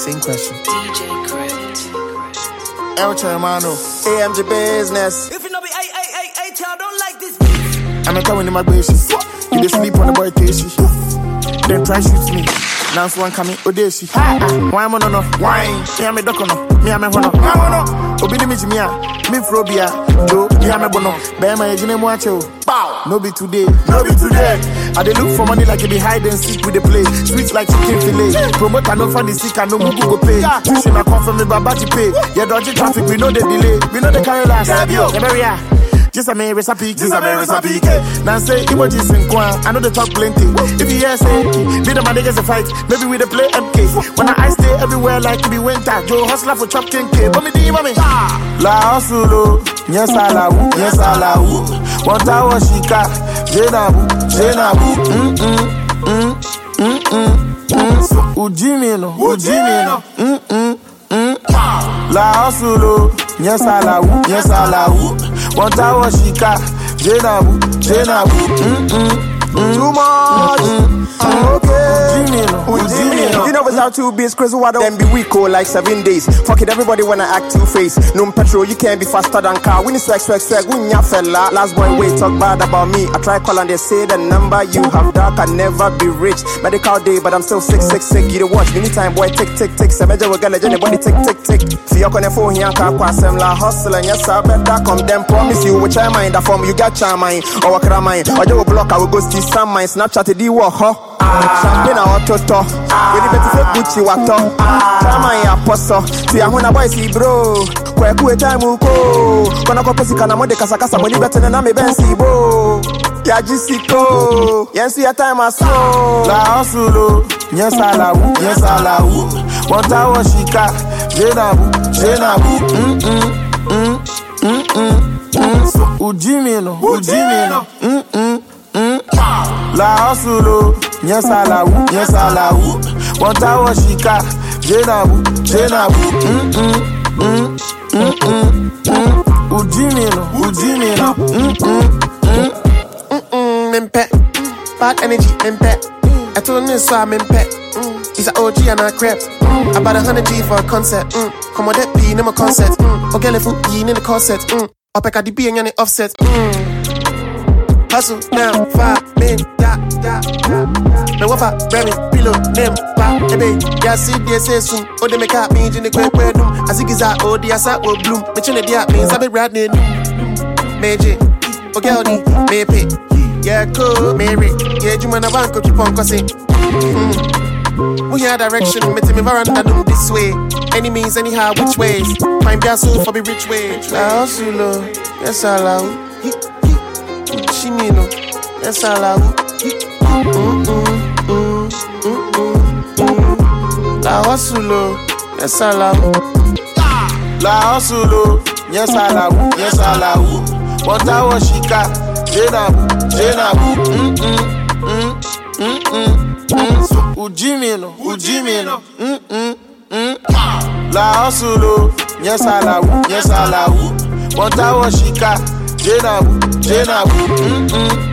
Same question. DJ Crypt. El Hermano. AMG business. If you know me, I don't like this. I'm a coming in my basis. You just sleep on the boy Casey. Then try shoot me. Now one coming, Odeshi. Why am I no? Why? Me am a docono. Me am a hono. Obi me Jimia. Me Frobia. Do me am a bono. Bear my engine watcho. Bow. No be today. No be today. I dey look for money like you be hide and seek with the play. Sweet like chicken fillet. Promote no find the sick and no mugu go pay. Tuition I come from me babaji pay. Yeah, dodgy traffic we know the delay. We know the carry last. Yeah, just a me recipe, Now say emojis in Kwan, I know they talk plenty. If you hear say, be the my niggas a fight, maybe we dey play MK. When I stay everywhere like it be winter, Joe hustler for chop 10K. But me di mami, La Hustlo, yes I wu. One tower shika, Jenabu. Ujimino. La Hustlo, yes I wu. One tower shika, Jenabu. Too much. Okay. You know without 2 beats, Chris, why don't then be weak or like 7 days? Fuck it, everybody wanna act 2-faced. No petrol, you can't be faster than car. We need swag, we nya fella. Last boy, wait, talk bad about me. I try call and they say the number you have that can never be rich. Medical day, but I'm still sick. You the watch, anytime boy, tick. Semeja we gonna anybody tick. See your connect phone here, can't pass them la hustle and yes, I better come. Then promise you, which I mind, that form you got charm mine, or what can mine, or you will block, I will go see some mine, Snapchat, the war, champagne or toto. When you better fake Gucci wato. Chama ya poso. See ya huna boy see bro. Kwe kuwe time uko. Kona kwa pesi kana mode kasa money better than me bensi bo. Ya jisiko. Yensu ya time aso. La Hustlo, yes I wu. One tower shika, Jenabu. Ujimino. La Hustlo, yes I wu. One tower shika, Jenabu. Ujimino. Mimpe, bad energy, mimpe. I told him so I'm mimpe. He's an OG and a crap. About 100 G for a concert. Come on, that P in my concert. Okay, let's put in the concert. Up at the B and the offset. Hustle now, 5 men, da. Me wafa, Remy, pillow, name, pa, ebe. Ya see they say soon. Oh, they make up me in the quick room. As it is out, oh, the asa will bloom. Me chin the up means I be riding. Magic, okay, Audi, me pay. Yeah, cool, Mary. Yeah, you man a bank, keep on cussing. We hear direction, me tell me veranda do this way. Any means, anyhow, which ways? Find their soul for be rich way. La Hustlo, yes I wu. Chimino, yes I wu. La Hustlo, yes I wu. La Hustlo, yes I wu. One tower shika, Jenabu. Ujimino. La Hustlo, yes I wu. One tower shika, Jenabu.